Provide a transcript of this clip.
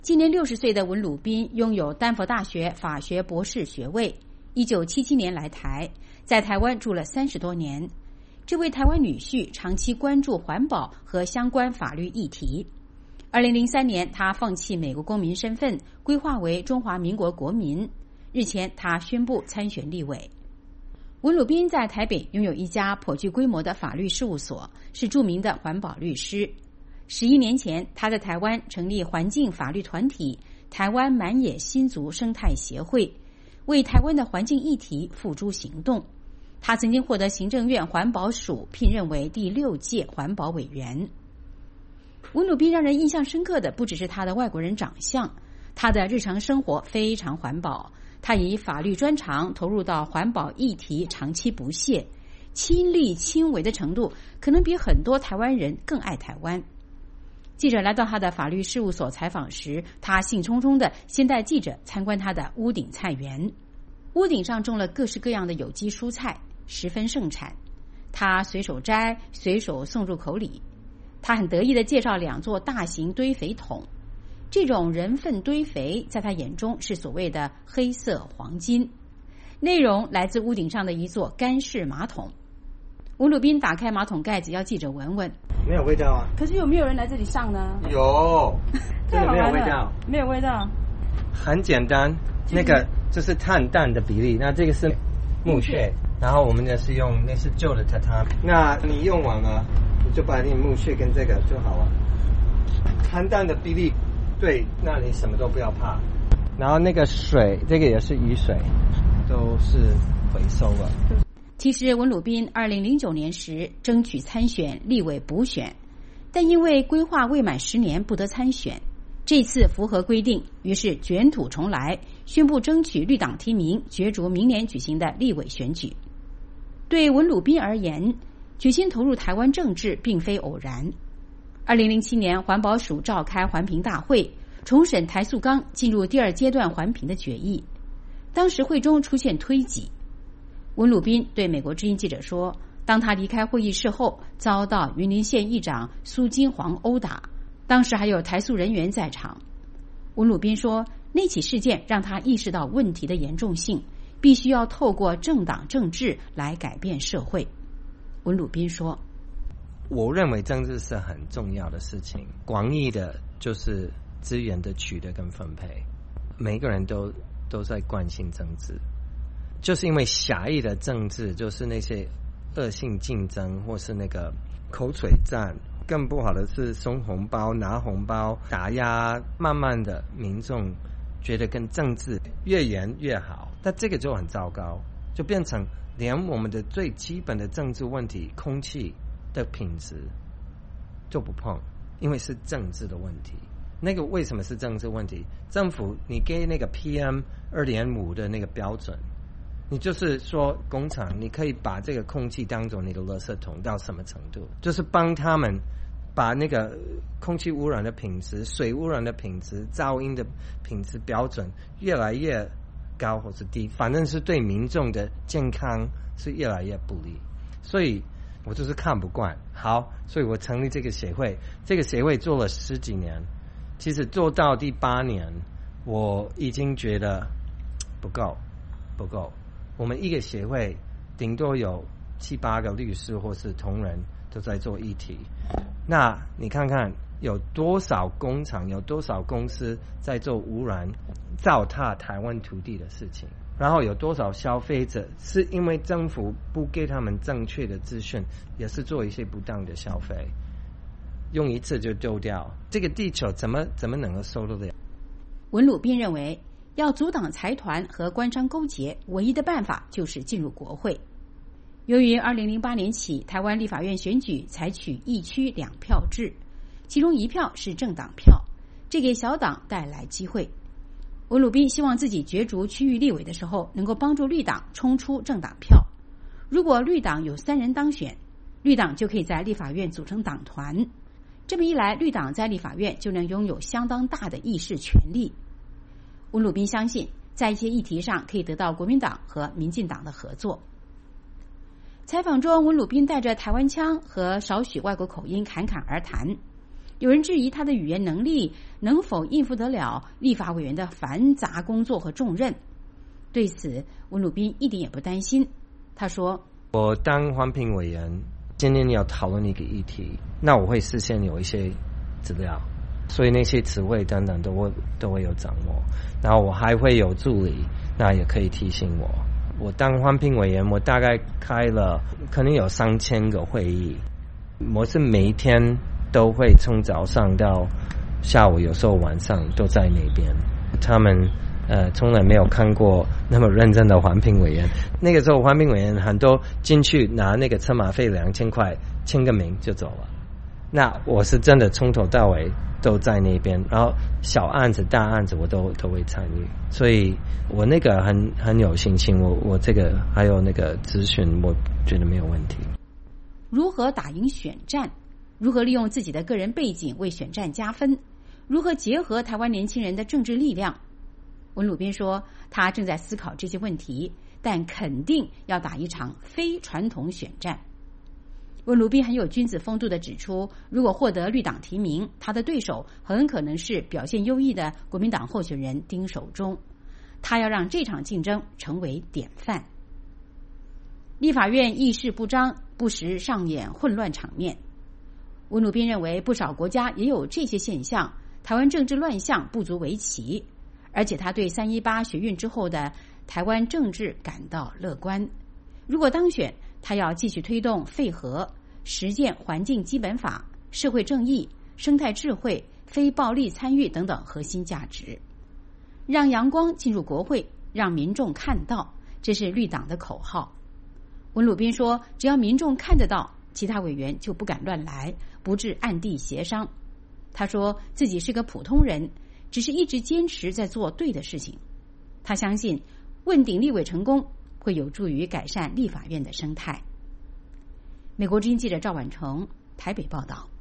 今年60岁的文鲁宾拥有丹佛大学法学博士学位，1977年来台，在台湾住了30多年。这位台湾女婿长期关注环保和相关法律议题。2003年，他放弃美国公民身份，归化为中华民国国民。日前，他宣布参选立委。文鲁宾在台北拥有一家颇具规模的法律事务所，是著名的环保律师。11年前，他在台湾成立环境法律团体台湾满野新族生态协会，为台湾的环境议题付诸行动。他曾经获得行政院环保署聘任为第6届环保委员。文鲁宾让人印象深刻的不只是他的外国人长相，他的日常生活非常环保。他以法律专长投入到环保议题，长期不懈，亲力亲为的程度可能比很多台湾人更爱台湾。记者来到他的法律事务所采访时，他兴冲冲地先带记者参观他的屋顶菜园。屋顶上种了各式各样的有机蔬菜，十分盛产。他随手摘，随手送入口里。他很得意地介绍2座大型堆肥桶。这种人粪堆肥在他眼中是所谓的黑色黄金，内容来自屋顶上的一座干式马桶。文鲁宾打开马桶盖子，要记者闻闻， 没有味道啊。 可是有没有人来这里上呢？ 有，真的没有味道， 没有味道， 很简单。那个就是碳氮的比例，那这个是木屑，然后我们呢是用那是旧的榻榻米。那你用完了，你就把那木屑跟这个就好了。碳氮的比例。对，那你什么都不要怕。然后那个水，这个也是雨水，都是回收了。 其实文鲁宾2009年时争取参选立委补选，但因为规划未满10年不得参选，这次符合规定，于是卷土重来，宣布争取绿党提名，角逐明年举行的立委选举。对文鲁宾而言，决心投入台湾政治并非偶然。2007年，环保署召开环评大会，重审台塑钢进入第2阶段环评的决议。当时会中出现推挤。文鲁宾对美国之音记者说，当他离开会议室后，遭到云林县议长苏金黄殴打，当时还有台塑人员在场。文鲁宾说，那起事件让他意识到问题的严重性，必须要透过政党政治来改变社会。文鲁宾说， 我认为政治是很重要的事情，广义的就是资源的取得跟分配，每个人都在关心政治，就是因为狭义的政治就是那些恶性竞争或是那个口水战，更不好的是送红包拿红包打压，慢慢的民众觉得跟政治越严越好，但这个就很糟糕，就变成连我们的最基本的政治问题，空气的品质就不碰，因为是政治的问题。那个为什么是政治问题？政府你给那个 PM2.5 的那个标准，你就是说工厂你可以把这个空气当作你的垃圾桶到什么程度，就是帮他们把那个空气污染的品质、水污染的品质、噪音的品质标准越来越高或是低，反正是对民众的健康是越来越不利。所以我就是看不惯，好，所以我成立这个协会。这个协会做了10几年，其实做到第8年，我已经觉得不够。我们一个协会顶多有7、8个律师或是同仁都在做议题，那你看看有多少工厂、有多少公司在做污染、糟蹋台湾土地的事情。然后有多少消费者是因为政府不给他们正确的资讯，也是做一些不当的消费，用一次就丢掉，这个地球怎么能够收得了？ 文鲁宾认为，要阻挡财团和官商勾结，唯一的办法就是进入国会。由于2008年起，台湾立法院选举采取1区2票制，其中1票是政党票，这给小党带来机会。文鲁宾希望自己角逐区域立委的时候，能够帮助绿党冲出政党票。如果绿党有3人当选，绿党就可以在立法院组成党团。这么一来，绿党在立法院就能拥有相当大的议事权力。文鲁宾相信，在一些议题上可以得到国民党和民进党的合作。采访中，文鲁宾带着台湾腔和少许外国口音侃侃而谈。 有人质疑他的语言能力能否应付得了立法委员的繁杂工作和重任。对此，文鲁彬一点也不担心。他说：“ 我当环评委员，今天要讨论一个议题，那我会事先有一些资料，所以那些词汇等等都会有掌握。然后我还会有助理，那也可以提醒我。我当环评委员，我大概开了可能有3000个会议，我是每一天都会从早上到下午，有时候晚上都在那边。他们从来没有看过那么认真的环评委员。那个时候环评委员很多进去拿那个车马费2000块，签个名就走了。那我是真的从头到尾都在那边，然后小案子大案子我都会参与，所以我那个很有信心。我这个还有那个咨询，我觉得没有问题。 如何打赢选战？如何利用自己的个人背景为选战加分？如何结合台湾年轻人的政治力量？文鲁彬说，他正在思考这些问题，但肯定要打一场非传统选战。文鲁彬很有君子风度地指出，如果获得绿党提名，他的对手很可能是表现优异的国民党候选人丁守中。他要让这场竞争成为典范。立法院议事不彰，不时上演混乱场面。文鲁彬认为，不少国家也有这些现象，台湾政治乱象不足为奇。而且他对318学运之后的台湾政治感到乐观。如果当选，他要继续推动废核、实践环境基本法、社会正义、生态智慧、非暴力参与等等核心价值，让阳光进入国会，让民众看到，这是绿党的口号。文鲁彬说，只要民众看得到，其他委员就不敢乱来，不致暗地协商。他说自己是个普通人，只是一直坚持在做对的事情。他相信问鼎立委成功会有助于改善立法院的生态。美国之音记者赵婉成台北报道。